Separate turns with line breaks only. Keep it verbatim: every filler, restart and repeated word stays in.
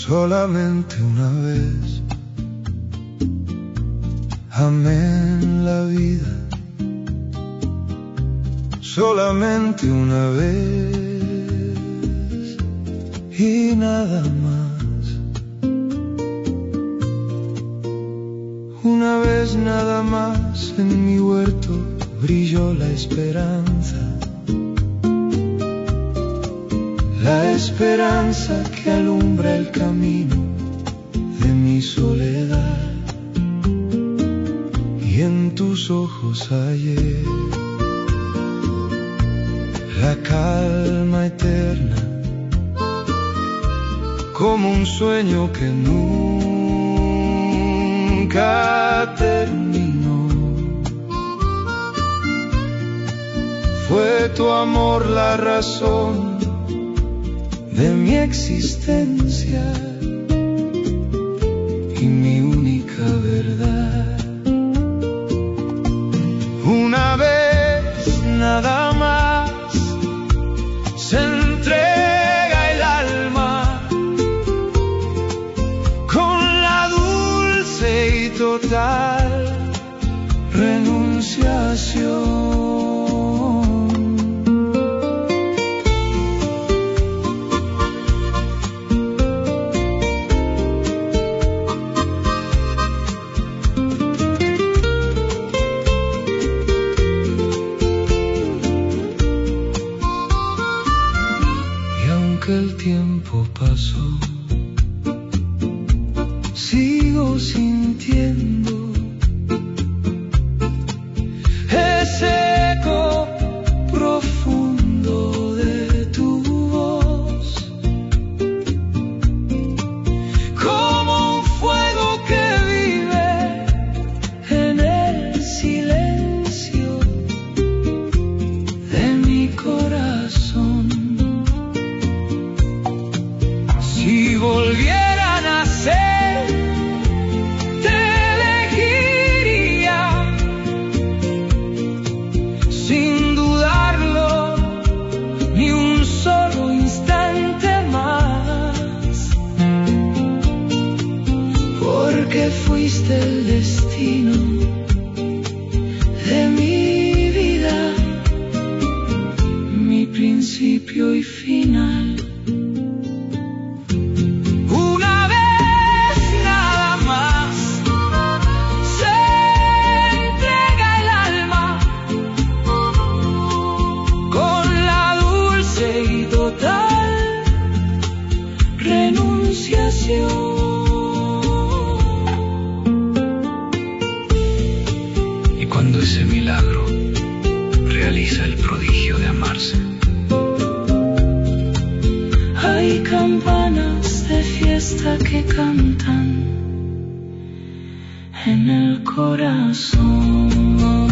Solamente una vez amé en la vida, solamente una vez y nada más. Una vez nada más en mi huerto brilló la esperanza, la esperanza que alumbra el camino de mi soledad. Y en tus ojos hallé la calma eterna, como un sueño que nunca terminó. Fue tu amor la razón de mi existencia y mi única verdad. Una vez nada más se entrega el alma con la dulce y total renunciación. El tiempo pasó, sigo sintiendo ese eco profundo de tu voz, como un fuego que vive en el silencio de mi corazón. Si volviera a nacer, te elegiría, sin dudarlo ni un solo instante más, porque fuiste el destino de mi vida, mi principio y final. Y cuando ese milagro realiza el prodigio de amarse, hay campanas de fiesta que cantan en el corazón.